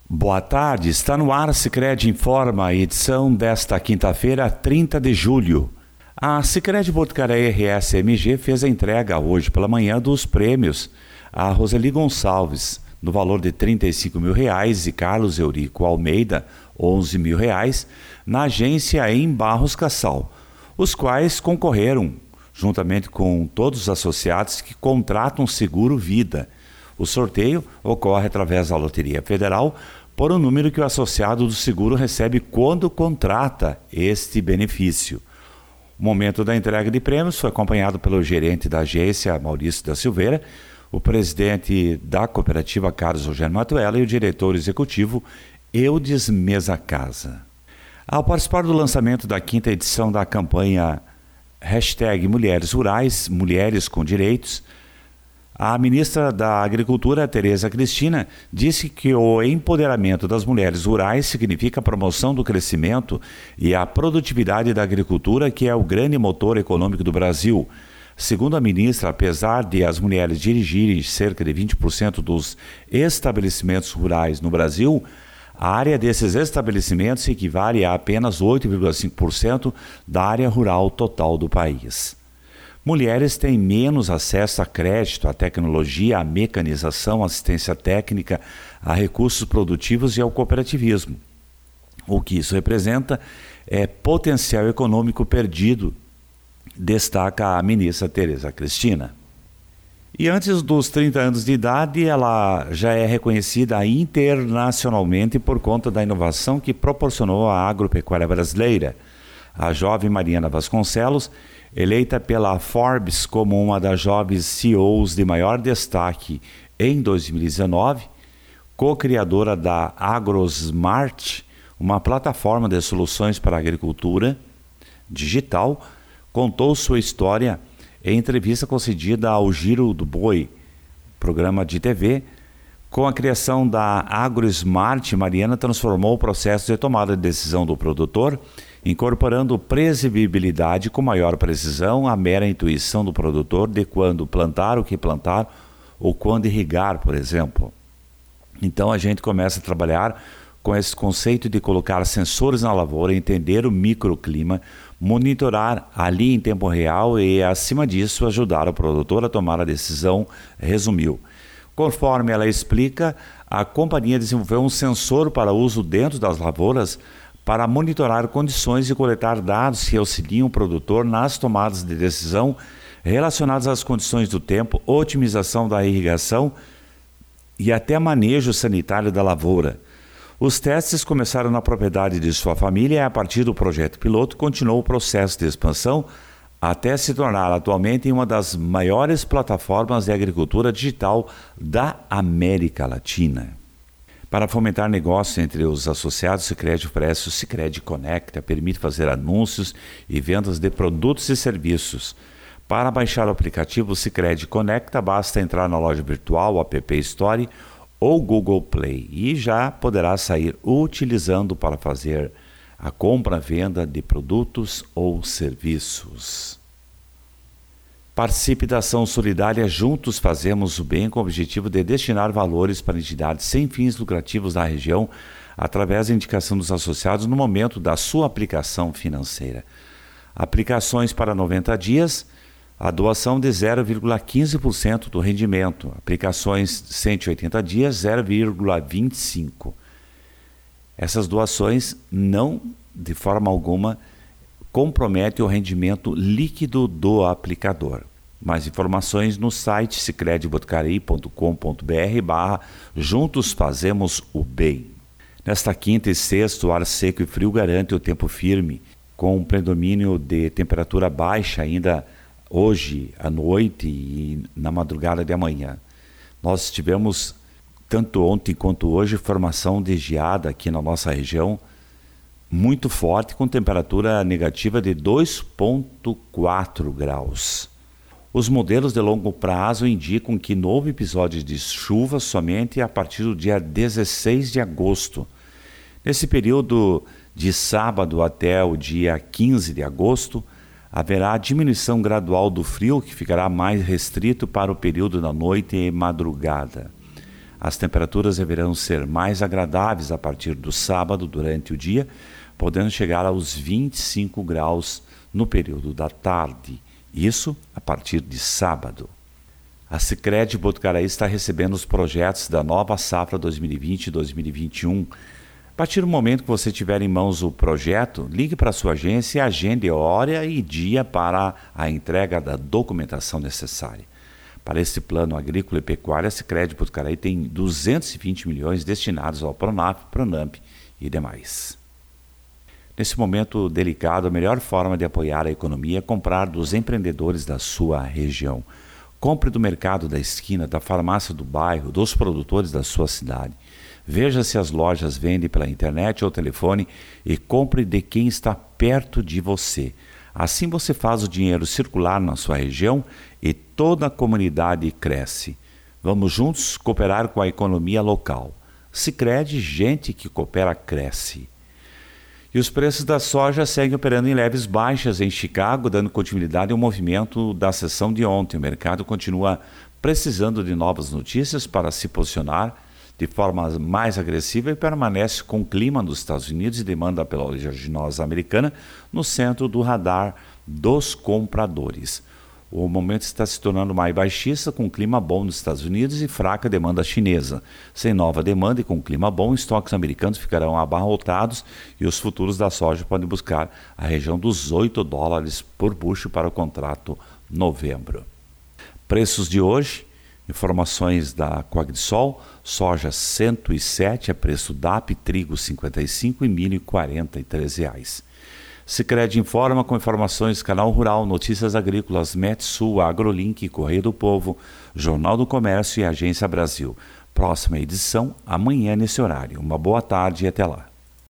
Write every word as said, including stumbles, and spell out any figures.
Boa tarde, está no ar Sicredi Informa, a edição desta quinta-feira, trinta de julho. A Sicredi Botucatu R S M G fez a entrega hoje pela manhã dos prêmios a Roseli Gonçalves, no valor de trinta e cinco mil reais, e Carlos Eurico Almeida, onze mil reais, na agência em Barros Cassal, os quais concorreram, juntamente com todos os associados que contratam seguro vida. O sorteio ocorre através da Loteria Federal por um número que o associado do seguro recebe quando contrata este benefício. O momento da entrega de prêmios foi acompanhado pelo gerente da agência, Maurício da Silveira, o presidente da cooperativa, Carlos Rogério Matuela, e o diretor executivo, Eudes Mesa Casa. Ao participar do lançamento da quinta edição da campanha hashtag Mulheres Rurais, Mulheres com Direitos, a ministra da Agricultura, Tereza Cristina, disse que o empoderamento das mulheres rurais significa a promoção do crescimento e a produtividade da agricultura, que é o grande motor econômico do Brasil. Segundo a ministra, apesar de as mulheres dirigirem cerca de vinte por cento dos estabelecimentos rurais no Brasil, a área desses estabelecimentos equivale a apenas oito vírgula cinco por cento da área rural total do país. Mulheres têm menos acesso a crédito, à tecnologia, à mecanização, assistência técnica, a recursos produtivos e ao cooperativismo. O que isso representa é potencial econômico perdido, destaca a ministra Tereza Cristina. E antes dos trinta anos de idade, ela já é reconhecida internacionalmente por conta da inovação que proporcionou à agropecuária brasileira. A jovem Mariana Vasconcelos, eleita pela Forbes como uma das jovens C E Os de maior destaque em dois mil e dezenove, co-criadora da AgroSmart, uma plataforma de soluções para a agricultura digital, contou sua história em entrevista concedida ao Giro do Boi, programa de T V. Com a criação da AgroSmart, Mariana transformou o processo de tomada de decisão do produtor, incorporando previsibilidade com maior precisão, a mera intuição do produtor de quando plantar, o que plantar ou quando irrigar, por exemplo. Então a gente começa a trabalhar com esse conceito de colocar sensores na lavoura, entender o microclima, monitorar ali em tempo real e, acima disso, ajudar o produtor a tomar a decisão, resumiu. Conforme ela explica, a companhia desenvolveu um sensor para uso dentro das lavouras para monitorar condições e coletar dados que auxiliam o produtor nas tomadas de decisão relacionadas às condições do tempo, otimização da irrigação e até manejo sanitário da lavoura. Os testes começaram na propriedade de sua família e, a partir do projeto piloto, continuou o processo de expansão até se tornar atualmente uma das maiores plataformas de agricultura digital da América Latina. Para fomentar negócios entre os associados, o Sicredi oferece o Sicredi Conecta, permite fazer anúncios e vendas de produtos e serviços. Para baixar o aplicativo Sicredi Conecta, basta entrar na loja virtual, App Store ou Google Play e já poderá sair utilizando para fazer a compra-venda de produtos ou serviços. Participe da ação solidária Juntos Fazemos o Bem, com o objetivo de destinar valores para entidades sem fins lucrativos da região através da indicação dos associados no momento da sua aplicação financeira. Aplicações para noventa dias, a doação de zero vírgula quinze por cento do rendimento. Aplicações de cento e oitenta dias, zero vírgula vinte e cinco por cento. Essas doações não, de forma alguma, comprometem o rendimento líquido do aplicador. Mais informações no site sicredi botucatu ponto com ponto br barra Juntos Fazemos o Bem. Nesta quinta e sexta, o ar seco e frio garante o tempo firme, com um predomínio de temperatura baixa ainda hoje à noite e na madrugada de amanhã. Nós tivemos, tanto ontem quanto hoje, formação de geada aqui na nossa região, muito forte, com temperatura negativa de dois vírgula quatro graus. Os modelos de longo prazo indicam que novo episódio de chuva somente a partir do dia dezesseis de agosto. Nesse período de sábado até o dia quinze de agosto, haverá diminuição gradual do frio, que ficará mais restrito para o período da noite e madrugada. As temperaturas deverão ser mais agradáveis a partir do sábado durante o dia, podendo chegar aos vinte e cinco graus no período da tarde, isso a partir de sábado. A Sicredi Botucaraí está recebendo os projetos da nova safra dois mil e vinte e dois mil e vinte e um. A partir do momento que você tiver em mãos o projeto, ligue para a sua agência e agende hora e dia para a entrega da documentação necessária. Para esse plano agrícola e pecuário, a Sicredi Botucaraí tem duzentos e vinte milhões destinados ao Pronaf, Pronamp e demais. Nesse momento delicado, a melhor forma de apoiar a economia é comprar dos empreendedores da sua região. Compre do mercado da esquina, da farmácia do bairro, dos produtores da sua cidade. Veja se as lojas vendem pela internet ou telefone e compre de quem está perto de você. Assim você faz o dinheiro circular na sua região e toda a comunidade cresce. Vamos juntos cooperar com a economia local. Sicredi, gente que coopera, cresce. E os preços da soja seguem operando em leves baixas em Chicago, dando continuidade ao movimento da sessão de ontem. O mercado continua precisando de novas notícias para se posicionar de forma mais agressiva e permanece com o clima nos Estados Unidos e demanda pela oleaginosa americana no centro do radar dos compradores. O momento está se tornando mais baixista, com clima bom nos Estados Unidos e fraca demanda chinesa. Sem nova demanda e com clima bom, estoques americanos ficarão abarrotados e os futuros da soja podem buscar a região dos oito dólares por bushel para o contrato novembro. Preços de hoje, informações da Coagrisol: soja cento e sete a preço D A P, trigo cinquenta e cinco e milho quarenta e três reais. Sicredi informa com informações Canal Rural, Notícias Agrícolas, Metsul, AgroLink, Correio do Povo, Jornal do Comércio e Agência Brasil. Próxima edição amanhã nesse horário. Uma boa tarde e até lá.